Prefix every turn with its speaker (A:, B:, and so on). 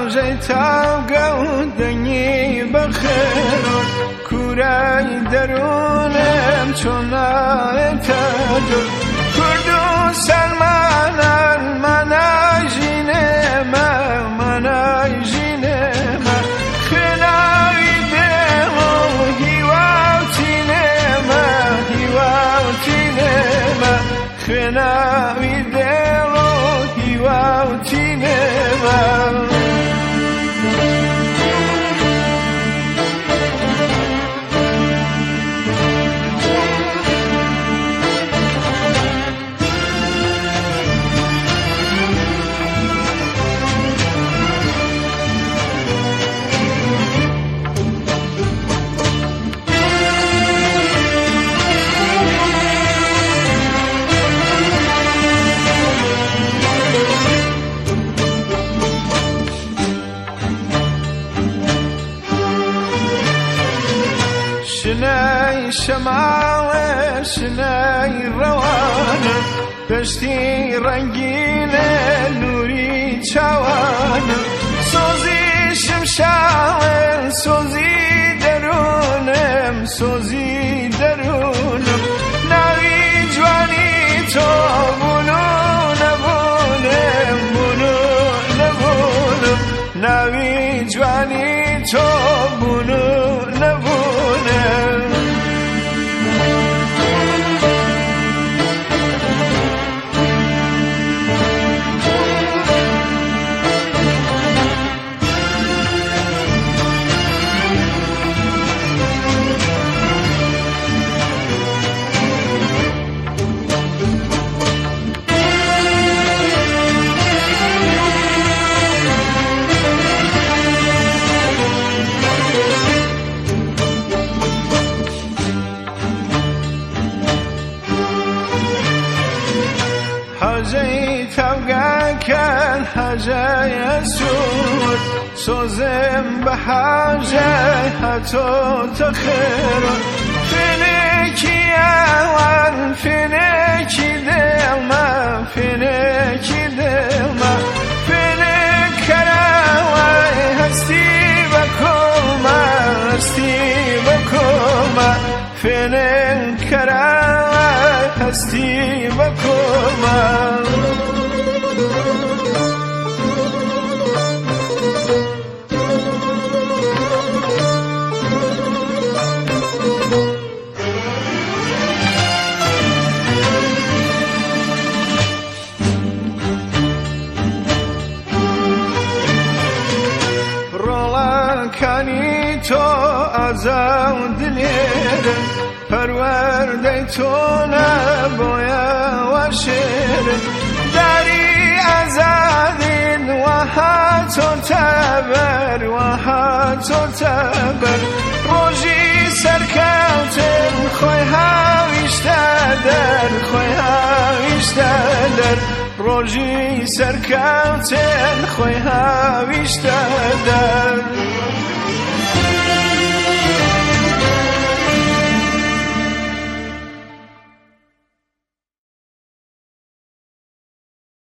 A: حاجی تاگو دنی بخیر کورای درونم چونای تدر کردو سلمانان منای جینما منای جینما خناوی دمو هیواوتی نما هیواوتی نما خناوی دمو هیواوتی نما شنای شمال شنای روان پشتی رنگین نوری چوان سوزی شمشال سوزی درونم سوزی درونم نوی جوانی تو بونو نبونم بونو نبونم نوی جوانی تو بونو نبونم حاجی توقع کن حاجی سود سوزم به حاجی حتی تخیرون فنکی اوان فنکی دلما فنکی دلما فنک کراوی هستی بکوما هستی بکوما فنک کراوی هستی بکوما کانی تو ازم دلیر پرورده تو نبایا و شیر داری ازادین و حتو تبر و حتو تبر روژی سرکوتن خوی هاویش دادر خوی هاویش دادر روژی سرکوتن خوی هاویش دادر